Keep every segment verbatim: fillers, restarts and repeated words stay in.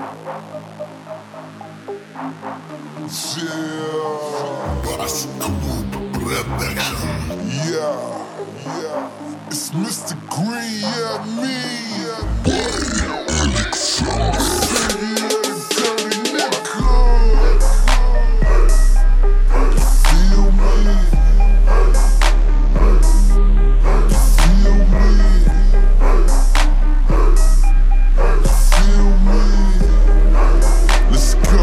Yeah, yeah. It's Mister Green, yeah, me, yeah, me. Dirty nigga. Feel me? Feel me? Feel me? Let's go.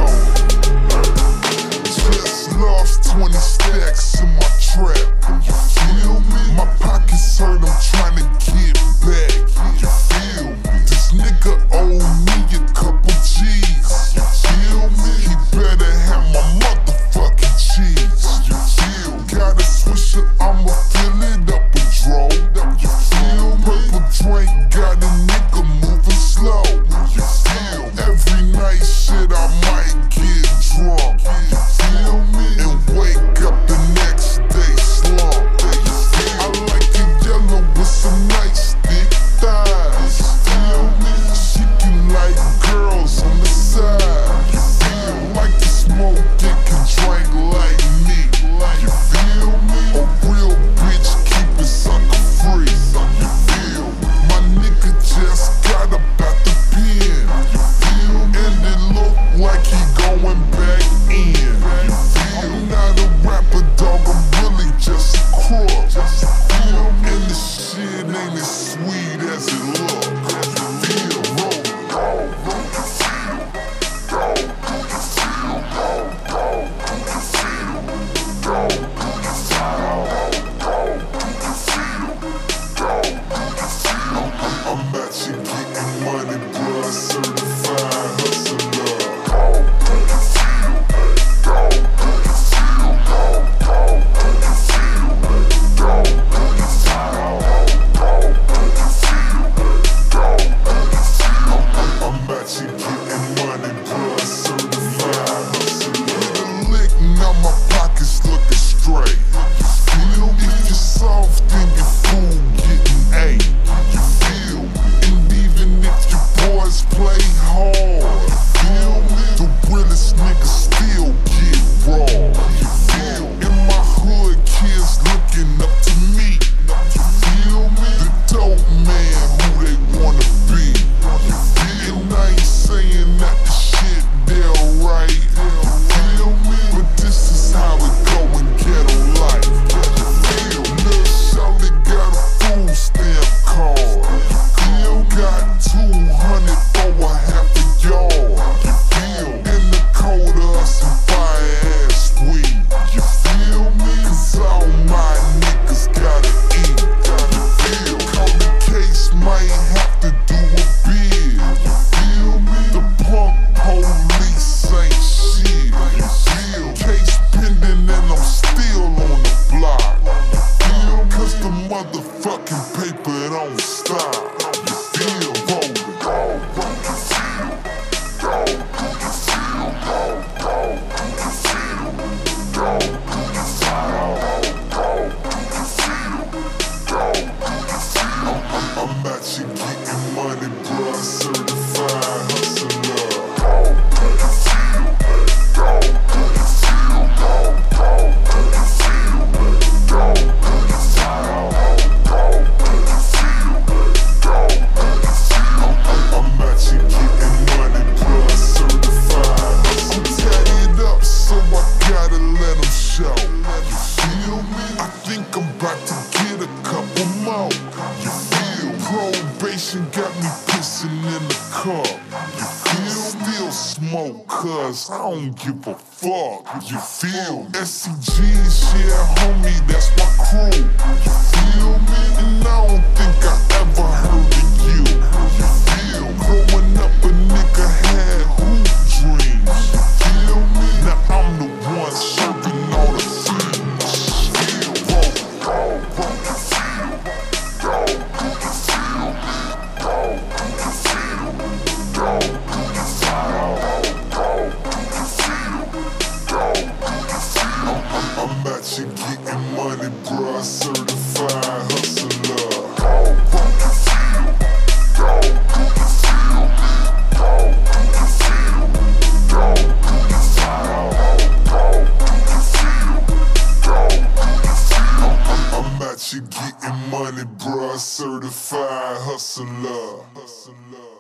Just lost twenty stacks in my trap. You feel me? My pockets hurt, I'm trying to get back. You feel me? This nigga owe me a couple G's. You feel me? He better have my motherfucking cheese. You feel me? Got a swisher, I'ma fill it up a draw. You feel me? Purple drink got a nigga moving slow. You feel me? Every night shit I might get drunk. You feel me? And wake up the next day slump. I like it yellow with some nice thick thighs. Feel me? She can like girls on the side. You feel like to smoke dick and drink like me. You feel me? A real bitch keep it sucker free. You feel me? My nigga just got about the pen. You feel me? And it look like he going back in. You feel me? I'm not a rapper, dog, I'm really just a crook. You feel me? And this shit ain't as sweet as it look. You feel me? I'm at you getting money, blood certified hustler. I'm at you getting money, blood certified hustler. Hit a lick, now my pockets looking straight. You feel me? If you're soft, then your food getting A. You feel me? And even if your boys play hard, you feel me? The realest niggas still get raw. You feel me? In my hood, kids looking up to me. You feel me? The dope man who they wanna be. You feel me? And I ain't saying that the shit they're right. You feel me? But this is how it go in ghetto life. You feel me? Lil' shawty got a food stamp card. You feel me? Got two hundred for a half a yard. You feel me? In the cold of some fire ass weed. You feel me? Cause all my niggas gotta eat. You feel me? Call the case, might have to do a bid. You feel me? The punk police ain't shit. You feel me? Case pending and I'm still on the block. You feel me? Cause the motherfucking paper don't stop. You feel me? I'm at you getting money, blood certified hustler. I'm at you getting money, blood certified. I'm tatted up, so I gotta let 'em show. You feel me? I think I'm about to get a couple more. You feel me? Probation got me pissing in the cup. You feel me? Still smoke, cause I don't give a fuck. You feel me? S C G's, yeah, homie, that's my crew. You feel me? And I don't think I ever heard of you. You feel me? Growing up, a nigga had hoop dreams. You feel me? Now I'm the one serving all the fiends. Feel I'm at you getting money, bruh, certified hustler. bitch, you getting money, bruh. Certified hustler. Hustler.